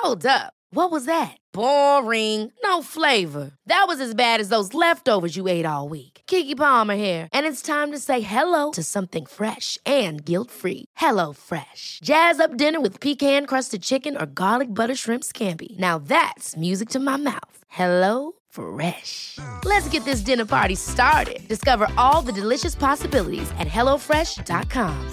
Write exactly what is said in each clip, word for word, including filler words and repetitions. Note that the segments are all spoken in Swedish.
Hold up. What was that? Boring. No flavor. That was as bad as those leftovers you ate all week. Keke Palmer here, and it's time to say hello to something fresh and guilt-free. Hello Fresh. Jazz up dinner with pecan-crusted chicken or garlic butter shrimp scampi. Now that's music to my mouth. Hello Fresh. Let's get this dinner party started. Discover all the delicious possibilities at hello fresh dot com.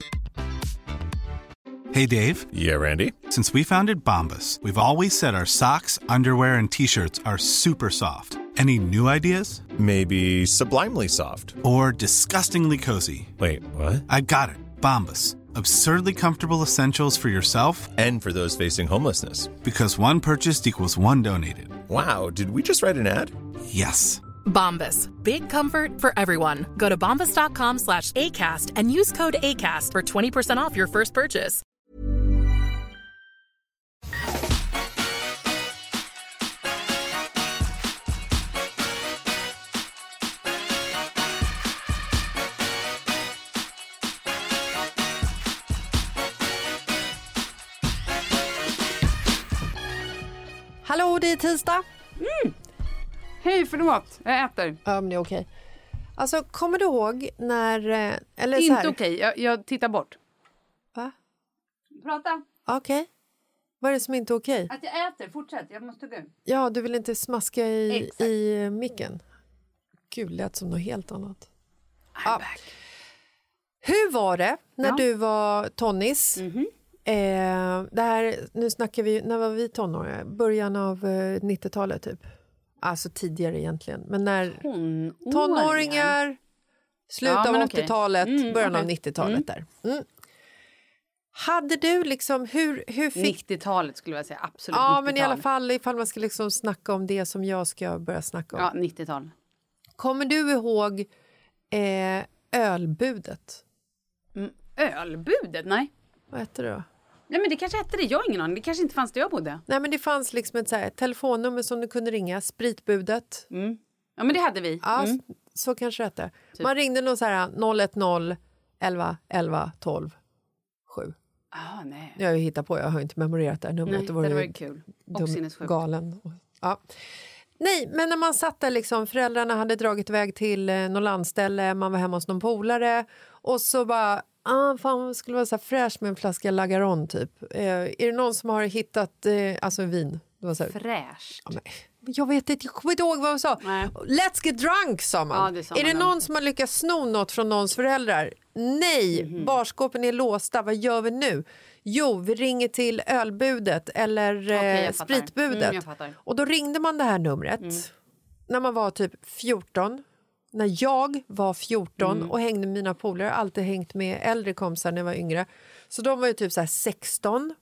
Hey, Dave. Yeah, Randy. Since we founded Bombas, we've always said our socks, underwear, and T-shirts are super soft. Any new ideas? Maybe sublimely soft. Or disgustingly cozy. Wait, what? I got it. Bombas. Absurdly comfortable essentials for yourself and for those facing homelessness. Because one purchased equals one donated. Wow, did we just write an ad? Yes. Bombas. Big comfort for everyone. Go to bombas.com slash ACAST and use code ACAST for twenty percent off your first purchase. Hallå, det är tisdag. Mm. Hej, förlåt. Jag äter. Ja, men det är okej. Alltså, kommer du ihåg när... Eller Inte så här... okej. Jag, jag tittar bort. Va? Prata. Okej. Okay. Vad är det som inte är okej? Att jag äter. Fortsätt. Jag måste gå. Ja, du vill inte smaska i, Exakt. i micken. Gud, lät som något helt annat. I'm ja. back. Hur var det när ja. du var tonnis? Mm-hmm. Eh, det här, nu snackar vi, när var vi tonåringar? Början av eh, nittiotalet typ. Alltså tidigare egentligen. Men när Tonåringar. tonåringar, slutet ja, av okay. åttiotalet, mm, början okay. av nittiotalet mm. där. Mm. Hade du liksom, hur, hur fick... nittiotalet skulle jag säga, absolut ja, nittiotal. Men i alla fall ifall man ska liksom snacka om det som jag ska börja snacka om. Ja, nittiotal. Kommer du ihåg eh, ölbudet? Mm, ölbudet? Nej. Vad heter det då? Nej, men det kanske hette det. Jag har ingen aning. Det kanske inte fanns där jag bodde. Nej, men det fanns liksom ett så här, telefonnummer som du kunde ringa. Spritbudet. Mm. Ja, men det hade vi. Ja, mm. så, så kanske det hette. Typ. Man ringde någon så här noll ett noll elva elva tolv sju. Ah, nej. Jag har ju hittat på, jag har inte memorerat det här numret. Nej, det var det kul. Och sinnessjukt. Galen. Ja. Nej, men när man satt där liksom, föräldrarna hade dragit iväg till eh, någon landställe, man var hemma hos någon polare och så bara, ah, fan, det skulle vara så här fräsch med en flaska Lagaron typ. Eh, är det någon som har hittat, eh, alltså vin? Det var så här, fräscht? Ja, men, jag vet inte, jag kommer inte ihåg vad de sa. Nej. Let's get drunk, sa man. Ja, det sa är man det då. någon som har lyckats sno något från någons föräldrar? Nej, mm-hmm. barskåpen är låsta, vad gör vi nu? Jo, vi ringer till ölbudet eller okay, eh, spritbudet. Mm, och då ringde man det här numret mm. när man var typ fjorton. När jag var fjorton mm. och hängde med mina polare, alltid hängt med äldre kompisar när jag var yngre. Så de var ju typ så här sexton.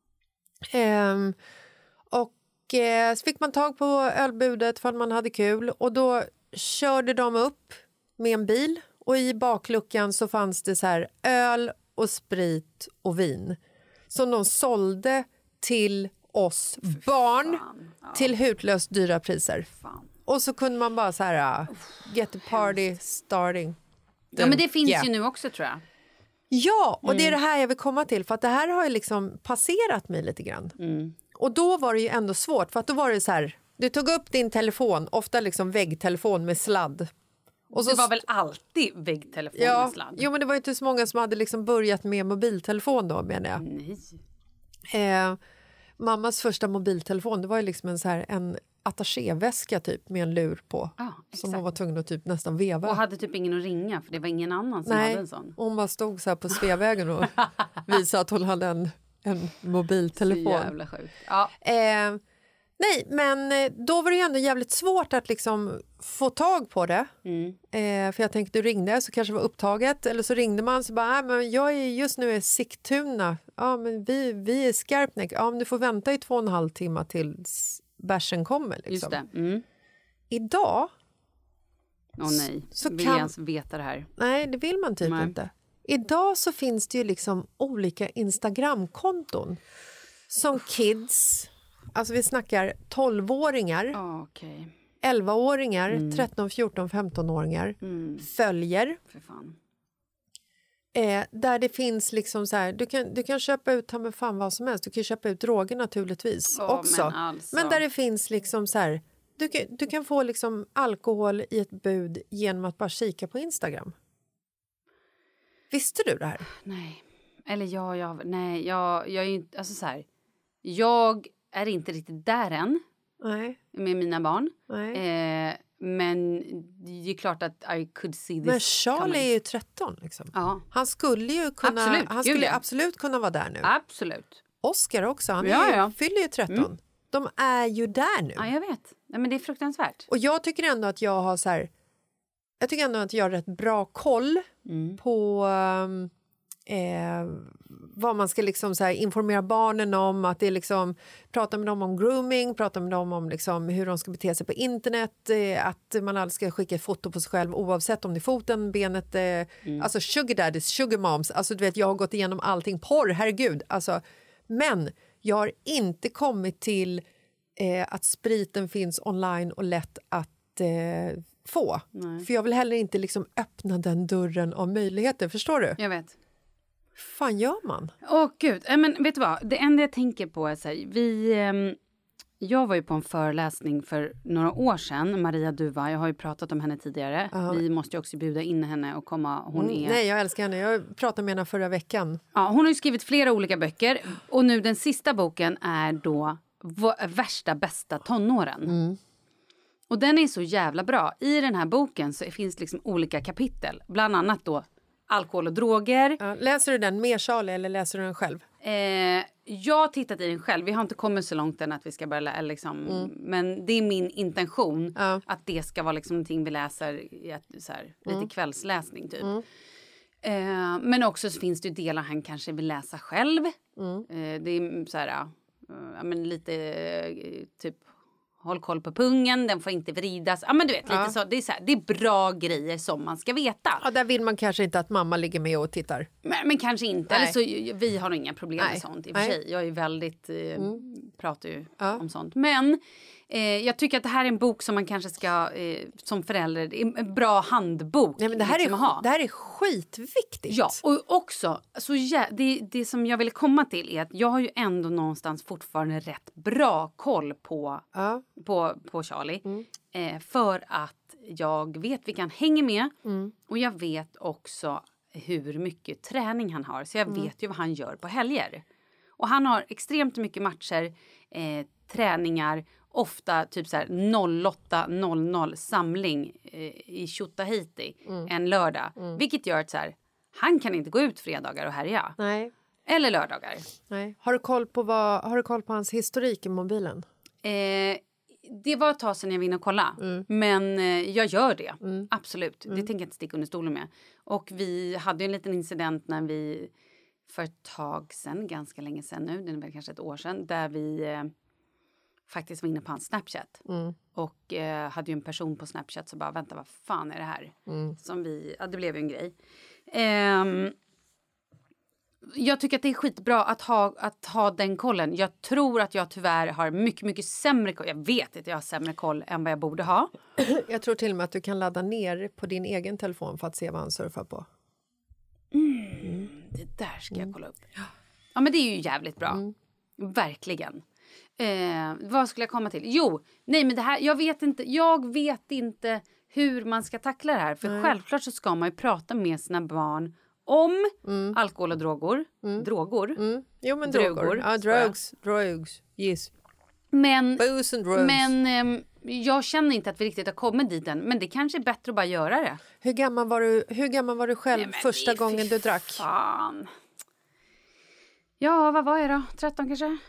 Ehm, och eh, så fick man tag på ölbudet för att man hade kul. Och då körde de upp med en bil. Och i bakluckan så fanns det så här öl och sprit och vin. Som de sålde till oss Fy barn ja. till hutlöst dyra priser. Fan. Och så kunde man bara så här, uh, get the party starting. Ja, men det finns yeah. ju nu också, tror jag. Ja, och mm. det är det här jag vill komma till. För att det här har ju liksom passerat mig lite grann. Mm. Och då var det ju ändå svårt. För att då var det så här, du tog upp din telefon, ofta liksom väggtelefon med sladd. Och så det var väl alltid väggtelefon ja, med sladd? Jo, men det var ju inte så många som hade liksom börjat med mobiltelefon då, menar jag. Nej. Eh, mammas första mobiltelefon, det var ju liksom en så här, en attachéväska typ med en lur på. Ah, som hon var tvungen att typ nästan veva. Och hade typ ingen att ringa, för det var ingen annan som Nej, hade en sån. hon bara stod så här på Sveavägen och visade att hon hade en, en mobiltelefon. Så jävla sjukt. Ja. Eh, nej, men då var det ju ändå jävligt svårt att liksom få tag på det. Mm. Eh, för jag tänkte, du ringde så kanske det var upptaget. Eller så ringde man så bara, men jag är just nu i Sigtuna. Ja, men vi, vi är Skarpnäck. Ja, men du får vänta i två och en halv timme tills bärsen kommer. Liksom. Just det. Mm. Idag... Åh oh, nej, så vill kan... jag ens veta det här? Nej, det vill man typ nej. inte. Idag så finns det ju liksom olika Instagramkonton som kids, alltså vi snackar tolvåringar, oh, okay. elvaåringar, mm. tretton, fjorton, femtonåringar mm. följer. För fan. Eh, där det finns liksom så här, du kan, du kan köpa ut ta med fan vad som helst. Du kan köpa ut droger naturligtvis oh, också. Men, alltså. men där det finns liksom så här, du kan, du kan få liksom alkohol i ett bud genom att bara kika på Instagram. Visste du det här? Nej. Eller ja, jag, nej, jag, jag är ju inte, alltså så här, jag är inte riktigt där än. Nej. Med mina barn. Nej. Eh, men det är klart att I could see this. Men Charlie coming. är ju tretton liksom. Ja. Han skulle ju kunna, Absolut, han skulle Julia. absolut kunna vara där nu. Absolut. Oscar också, han Ja, är, ja. fyller ju tretton. Mm. De är ju där nu. Ja, jag vet. Nej, men det är fruktansvärt. Och jag tycker ändå att jag har så här, jag tycker ändå att jag har rätt bra koll Mm. på um, eh, vad man ska liksom så här informera barnen om, att det är liksom, prata med dem om grooming, prata med dem om liksom hur de ska bete sig på internet, eh, att man aldrig ska skicka ett foto på sig själv oavsett om det är foten, benet, eh, Mm. alltså sugar daddies, sugar moms, alltså du vet jag har gått igenom allting, porr, herregud, alltså, men jag har inte kommit till eh, att spriten finns online och lätt att eh, få. Nej. För jag vill heller inte liksom öppna den dörren av möjligheter, förstår du? Jag vet. Fan gör man? Åh gud, äh, men vet du vad? Det enda jag tänker på är så här, vi... ehm, jag var ju på en föreläsning för några år sedan, Maria Duva, jag har ju pratat om henne tidigare. Ja. Vi måste ju också bjuda in henne och komma, hon Mm, är... nej, jag älskar henne. Jag pratade med henne förra veckan. Ja, hon har ju skrivit flera olika böcker och nu den sista boken är då v- Värsta bästa tonåren. Mm. Och den är så jävla bra. I den här boken så finns liksom olika kapitel, bland annat då alkohol och droger. Ja, läser du den med Charlie eller läser du den själv? Eh, jag har tittat i den själv. Vi har inte kommit så långt än att vi ska börja lä- liksom, Mm. men det är min intention Ja. att det ska vara liksom någonting vi läser i ett, så här, lite Mm. kvällsläsning typ. Mm. Eh, men också så finns det ju delar han kanske vill läsa själv. Mm. Eh, det är så här, ja, ja, men lite eh, typ håll koll på pungen, den får inte vridas. Ja, men du vet, lite Ja. så, det är så här, det är bra grejer som man ska veta. Ja, där vill man kanske inte att mamma ligger med och tittar. Men, men kanske inte. Nej. Eller så, vi har nog inga problem Nej. med sånt i och för Nej. sig. Jag är väldigt, eh, Mm. pratar ju Ja. om sånt. Men eh, jag tycker att det här är en bok som man kanske ska, eh, som förälder, det är en bra handbok. Nej, men det, här liksom, att är, ha. det här är skitviktigt. Ja, och också, så jä- det, det som jag ville komma till är att jag har ju ändå någonstans fortfarande rätt bra koll på, Ja. på, på Charlie. Mm. Eh, för att jag vet vilka han hänger med. Mm. Och jag vet också hur mycket träning han har. Så jag Mm. vet ju vad han gör på helger. Och han har extremt mycket matcher, eh, träningar. Ofta typ så här åtta noll noll samling eh, i Tjotahejti Mm. en lördag. Vilket gör att så här, han kan inte gå ut fredagar och härja. Nej. Eller lördagar. Nej. Har du koll på vad, har du koll på hans historik i mobilen? Eh, det var ett tag sedan jag var inne och kolla. Mm. Men eh, jag gör det. Mm. Absolut. Det tänker jag inte sticka under stolen med. Och vi hade ju en liten incident när vi för ett tag sedan, ganska länge sedan nu, det är väl kanske ett år sedan, där vi eh, faktiskt var inne på hans Snapchat. Mm. Och eh, hade ju en person på Snapchat så bara, vänta, vad fan är det här? Mm. Som vi, ja det blev ju en grej. Ehm, jag tycker att det är skitbra att ha, att ha den kollen. Jag tror att jag tyvärr har mycket, mycket sämre koll. Jag vet att jag har sämre koll än vad jag borde ha. Jag tror till och med att du kan ladda ner på din egen telefon för att se vad han surfar på. Mm. Det där ska jag kolla upp. Ja, men det är ju jävligt bra. Mm. Verkligen. Eh, vad skulle jag komma till? Jo, nej men det här, jag vet inte, jag vet inte hur man ska tackla det här. För Nej. självklart så ska man ju prata med sina barn om Mm. alkohol och droger. Mm. Droger. Mm. Jo, men Drogor, droger. Ja, skojar. drugs. Drugs. Yes. Men, Booze and drugs. men ehm, jag känner inte att vi riktigt har kommit dit än. Men det kanske är bättre att bara göra det. Hur gammal var du, hur gammal var du själv Nej, men första det- gången fy du drack? Fan. Ja, vad var jag då? tretton kanske?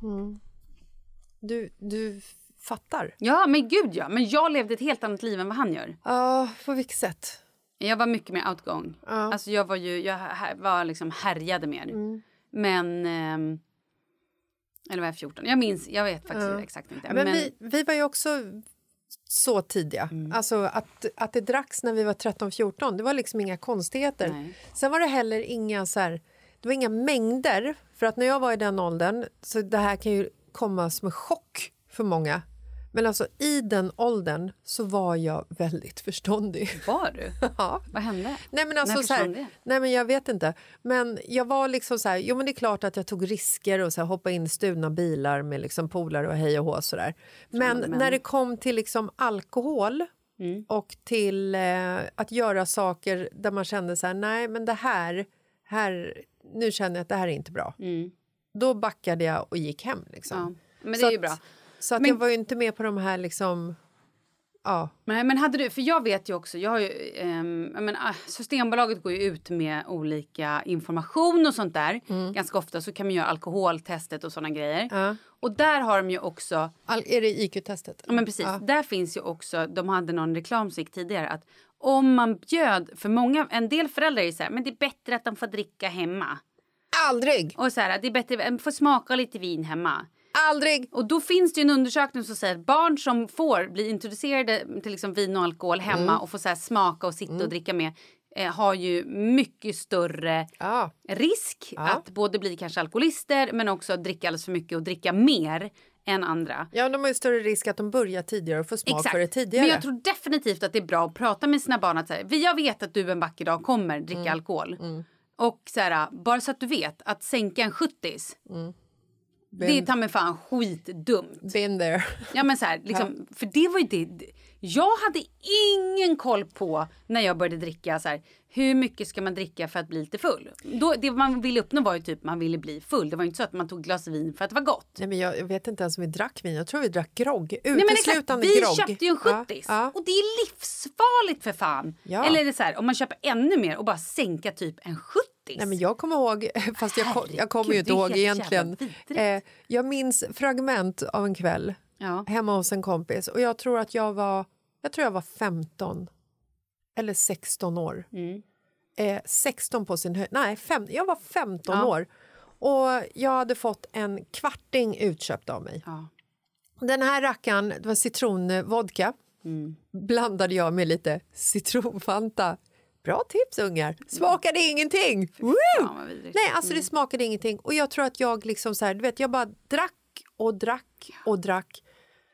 Du, du fattar? Ja, men gud ja. Men jag levde ett helt annat liv än vad han gör. Ja, på vilket sätt? Jag var mycket mer outgoing. Ja. Alltså jag var ju, jag här- var liksom härjade mer. Mm. Men, ehm, eller var jag fjorton? Jag minns, jag vet faktiskt Ja. exakt inte. Men, vi, vi var ju också så tidiga. Mm. Alltså att, att det dracks när vi var tretton fjorton, det var liksom inga konstigheter. Nej. Sen var det heller inga så här, det var inga mängder. För att när jag var i den åldern, så det här kan ju komma som en chock för många. Men alltså i den åldern så var jag väldigt förståndig. Var du? Ja. Vad hände? Nej men alltså När så här, försvann det? nej men jag vet inte. Men jag var liksom så här, jo men det är klart att jag tog risker och så här, hoppa in i stulna bilar med liksom polare och hej och hå så där. Men, men när det kom till liksom alkohol Mm. och till eh, att göra saker där man kände så här, nej men det här, här nu känner jag att det här är inte bra. Mm. Då backade jag och gick hem liksom. Ja. Men det Så är ju att- bra. Så att Men- jag var ju inte med på de här liksom, ja. Nej, men hade du, för jag vet ju också, jag har ju, ehm, jag menar, Systembolaget går ju ut med olika information och sånt där. Ganska ofta så kan man göra alkoholtestet och såna grejer. Ja. Och där har de ju också, All, är det I Q-testet? ja men precis, Ja. där finns ju också, de hade någon reklam som gick tidigare att om man bjöd, för många, en del föräldrar är ju så här, men det är bättre att de får dricka hemma. Aldrig! Och så här, det är bättre, de får smaka lite vin hemma. Aldrig! Och då finns det ju en undersökning som säger att barn som får bli introducerade till liksom vin och alkohol hemma Mm. och får så här smaka och sitta och dricka med eh, har ju mycket större Ja. risk Ja. att både bli kanske alkoholister men också dricka alldeles för mycket och dricka mer än andra. Ja, de har ju större risk att de börjar tidigare och får smak för det tidigare. Men jag tror definitivt att det är bra att prata med sina barn att säga, jag vet att du en vacker dag kommer dricka Mm. alkohol. Och så här, bara så att du vet att sänka en sjuttis. Det är ta mig fan skitdumt. Been there. Ja men så här, liksom, för det var ju det. Jag hade ingen koll på när jag började dricka så här, hur mycket ska man dricka för att bli lite full? Då, det man ville uppnå var ju typ man ville bli full. Det var ju inte så att man tog glas vin för att det var gott. Nej, men jag, jag vet inte ens om vi drack vin. Jag tror vi drack grogg. Nej men exakt, Uteslutande vi grogg. köpte ju en sjuttis. Ja, ja. Och det är livsfarligt för fan. Ja. Eller är det så här, om man köper ännu mer och bara sänka typ en sjuttis. Nej, men jag kommer ihåg, fast jag, kom, jag kommer ju Herregud, inte det är ihåg helt egentligen. jävla vidrigt. Eh, jag minns fragment av en kväll Ja. hemma hos en kompis. Och jag tror att jag var, jag tror jag var femton eller sexton år. Mm. Eh, sexton på sin höjd. Nej, fem, jag var femton Ja. år. Och jag hade fått en kvarting utköpt av mig. Ja. Den här rackaren, det var citronvodka. Mm. Blandade jag med lite citronfanta. Bra tips ungar. Smakade ingenting. Woo! Fan, vad vidrigt. Nej, alltså det smakade ingenting. Och jag tror att jag liksom så här, du vet, jag bara drack och drack och drack.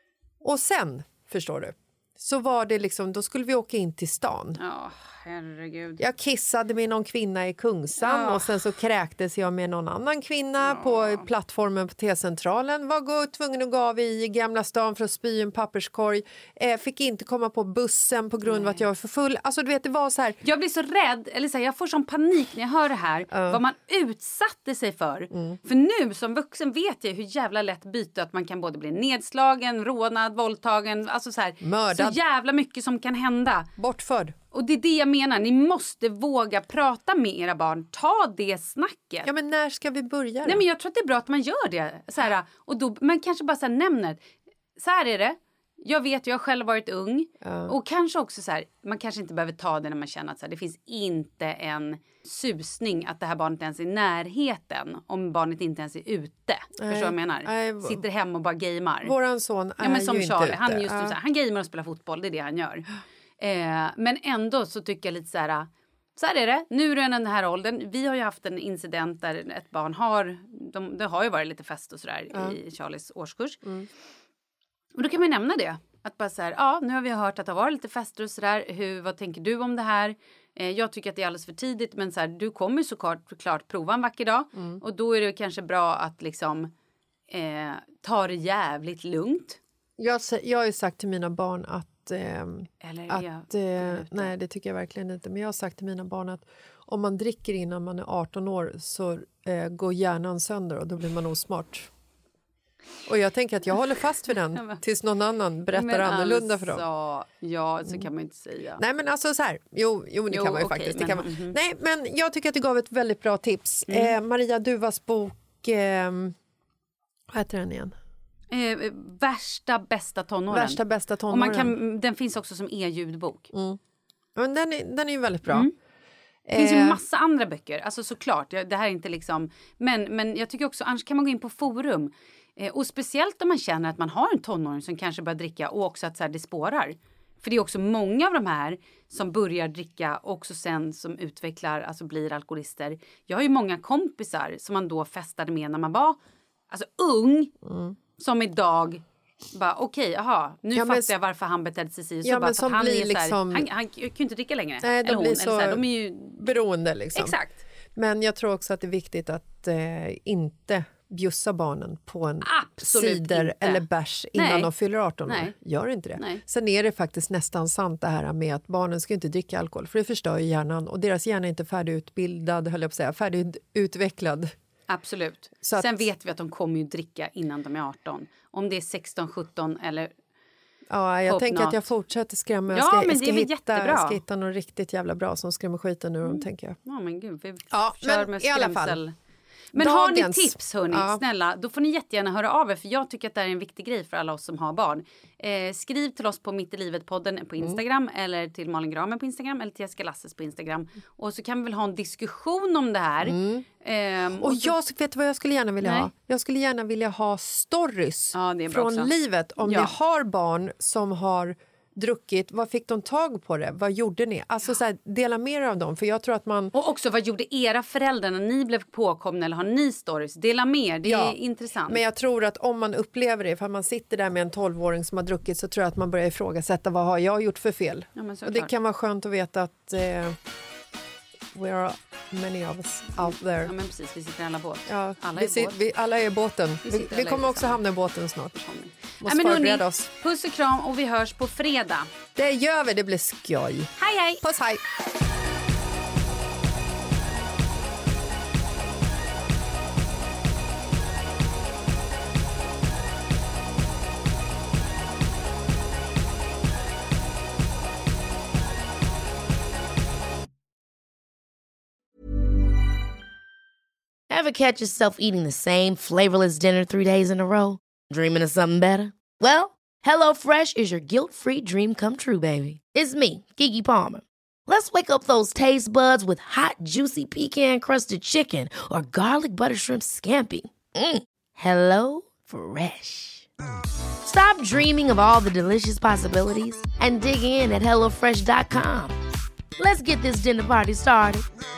Och sen, förstår du, så var det liksom, då skulle vi åka in till stan. Ja, herregud. Jag kissade med någon kvinna i Kungsan Ja. och sen så kräktes jag med någon annan kvinna på plattformen på T-centralen. Var gå, tvungen att gå av i Gamla stan för att spy en papperskorg. Eh, fick inte komma på bussen på grund av att jag var för full. Alltså du vet, det var så här. Jag blir så rädd, eller så här, jag får sån panik när jag hör det här. Vad man utsatte sig för. För nu som vuxen vet jag hur jävla lätt byta att man kan både bli nedslagen, rånad, våldtagen. Alltså så här, Mördad. så jävla mycket som kan hända. Bortförd. Och det är det jag menar, ni måste våga prata med era barn. Ta det snacket. Ja, men när ska vi börja då? Nej, men jag tror att det är bra att man gör det. Så här, och då, man kanske bara så här nämner. Så här är det. Jag vet, jag har själv varit ung. Och kanske också så här, man kanske inte behöver ta det när man känner att så här, det finns inte en susning att det här barnet ens är i närheten. Om barnet inte ens är ute. Förstår du vad jag menar? Nej. Sitter hemma och bara gamer. Våran son är Ja, men som ju Charlie, inte han, ute. just nu, Ja. så här, han gamer och spelar fotboll, det är det han gör. Eh, men ändå så tycker jag lite så här, så här är det, nu är det den här åldern. Vi har ju haft en incident där ett barn har, de, det har ju varit lite fest och sådär Ja. i Charlies årskurs. Och då kan man nämna det. Att bara så här, ja nu har vi hört att det har varit lite fester och sådär. Hur, vad tänker du om det här? Eh, jag tycker att det är alldeles för tidigt, men så här, du kommer ju såklart klart prova en vacker dag. Och då är det kanske bra att liksom eh, ta det jävligt lugnt. Jag, sä- jag har ju sagt till mina barn att, ehm, Eller att jag, eh, nej det tycker jag verkligen inte, men jag har sagt till mina barn att om man dricker innan man är arton år så eh, går hjärnan sönder och då blir man osmart. Och jag tänker att jag håller fast vid den tills någon annan berättar men annorlunda för dem. alltså, ja, så kan man inte säga. Nej men alltså så här, jo, jo det Jo, kan man ju okej, faktiskt. Det men- kan man. mhm. Nej men jag tycker att du gav ett väldigt bra tips. Mm. Eh, Maria Duvas bok, eh, vad heter den igen? Eh, värsta bästa tonåren. Värsta bästa Och tonåren. man kan, den finns också som e-ljudbok. Ja, men den, är, den är ju väldigt bra. Mm. Det finns ju Eh, massa andra böcker. Alltså såklart, jag, det här är inte liksom... Men, men jag tycker också, annars kan man gå in på forum. Eh, och speciellt om man känner att man har en tonåring som kanske börjar dricka och också att så här, det spårar. För det är också många av de här som börjar dricka och också sen som utvecklar, alltså blir alkoholister. Jag har ju många kompisar som man då festade med när man var alltså ung. Som idag Bara okej, okay, aha, nu ja, fattar men, jag varför han betedde sig så. Ja, bara, men som han, blir är så här, liksom, han, han kan ju inte dricka längre. Nej, de eller hon, blir så, eller så här, de är ju beroende liksom. Exakt. Men jag tror också att det är viktigt att eh, inte bjussa barnen på en Absolut cider inte. eller bärs innan Nej. de fyller arton Nej. år. Gör inte det. Nej. Sen är det faktiskt nästan sant det här med att barnen ska inte dricka alkohol, för det förstör ju hjärnan, och deras hjärna är inte färdigutbildad, höll jag på att säga, färdigutvecklad. Absolut. Så att, sen vet vi att de kommer ju dricka innan de är arton. Om det är sexton, sjutton eller... Ja, jag Hope tänker not. att jag fortsätter skrämma. Jag Ja, ska, men jag ska det är väl hitta, jättebra. Jag ska hitta någon riktigt jävla bra som skrämmer skiten ur dem, mm. tänker jag. Ja, men gud. Vi ja, kör men med i alla skrämsel. fall. Men Dagens, har ni tips, hörni, ja. snälla, då får ni jättegärna höra av er. För jag tycker att det är en viktig grej för alla oss som har barn. Eh, skriv till oss på Mitt i livet-podden på Instagram. Mm. Eller till Malin Gramer på Instagram. Eller till Jessica Lasses på Instagram. Och så kan vi väl ha en diskussion om det här. Mm. Eh, och och jag vet vad jag skulle gärna vilja Nej. ha. Jag skulle gärna vilja ha stories ja, det är bra från också. livet. Om Ja. ni har barn som har druckit, vad fick de tag på det? Vad gjorde ni? Alltså så här, dela mer av dem, för jag tror att man... Och också, vad gjorde era föräldrar när ni blev påkomna, eller har ni stories? Dela mer, det Ja. är intressant. Men jag tror att om man upplever det, för man sitter där med en tolvåring som har druckit, så tror jag att man börjar ifrågasätta, vad har jag gjort för fel? Ja, men och det kan vara skönt att veta att eh, we are many of us out there. Ja, men precis, vi sitter i alla båt. Ja, alla, vi är sit, båt. vi, alla är i båten. Vi Vi, sitter vi alla kommer i också samma. hamna i båten snart. Måste Nej, men förbereda hörni, oss. puss och kram, och vi hörs på fredag. Det gör vi, det blir skoj. Hej, hej! Puss, hej! Ever catch yourself eating the same flavorless dinner three days in a row? Dreaming of something better? Well, HelloFresh is your guilt-free dream come true, baby. It's me, Keke Palmer. Let's wake up those taste buds with hot, juicy pecan-crusted chicken or garlic butter shrimp scampi. Mm. Hello Fresh. Stop dreaming of all the delicious possibilities and dig in at hello fresh dot com. Let's get this dinner party started.